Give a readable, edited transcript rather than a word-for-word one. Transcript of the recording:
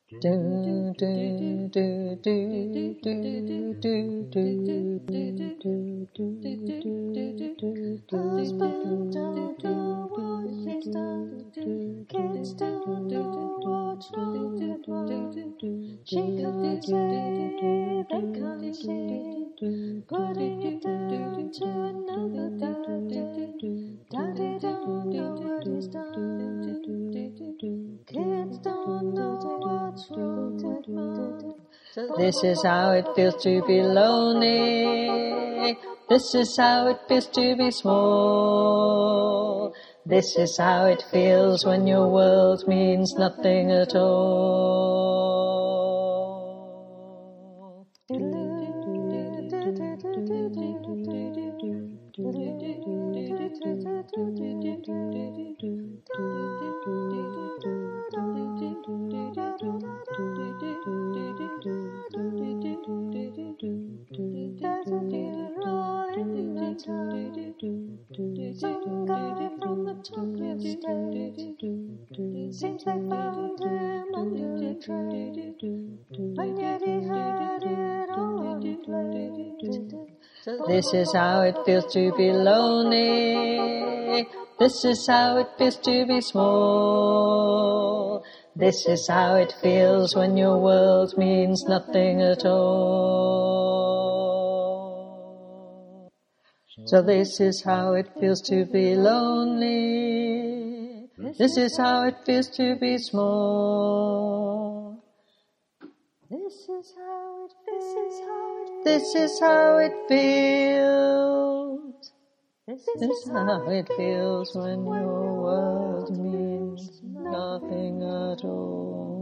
Do do do do do do do Husband don't know what he's done. Kids don't know what's wrong and wrong. She can't say, they can't see. Putting it down to another daddy. Daddy don't know what he's done. Kids don't know what's wrong with mom. This is how it feels to be lonely. This is how it feels to be small. This is how it feels when your world means nothing at all. Some guy from the chocolate state seems they found him under a tree, and yet he had it all on his plate. This is how it feels to be lonely. This is how it feels to be small. This is how it feels when your world means nothing at all. So this is how it feels to be lonely. This is how it feels to be small. This is how it feels. This is how it feels. This is how it feels when your world means nothing at all.